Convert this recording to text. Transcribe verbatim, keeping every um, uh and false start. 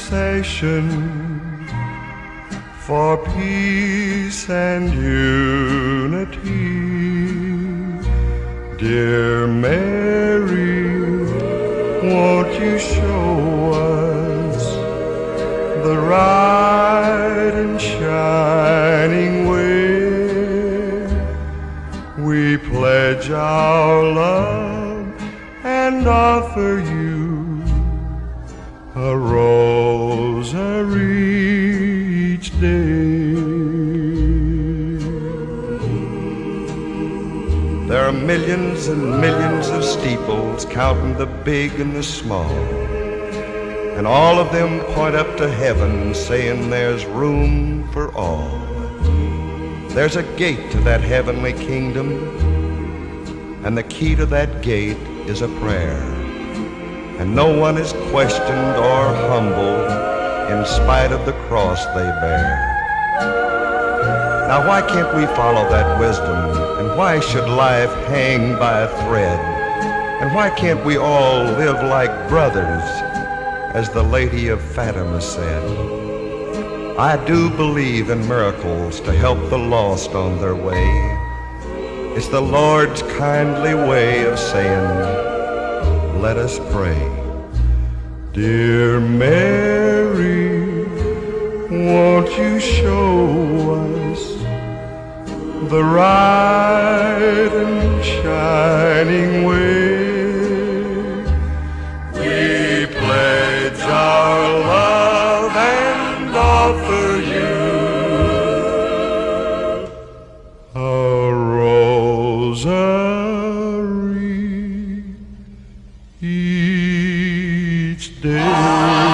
conversation for peace and unity. Dear Mary, won't you show us the right and shining way? We pledge our love and offer you a rosary each day. There are millions and millions of steeples, counting the big and the small, and all of them point up to heaven, saying there's room for all. There's a gate to that heavenly kingdom, and the key to that gate is a prayer. And no one is questioned or humbled in spite of the cross they bear. Now why can't we follow that wisdom? And why should life hang by a thread? And why can't we all live like brothers, as the Lady of Fatima said? I do believe in miracles to help the lost on their way. It's the Lord's kindly way of saying, let us pray. Dear Mary, won't you show us the right and shining way? We pledge our love and offer you a rosary each day.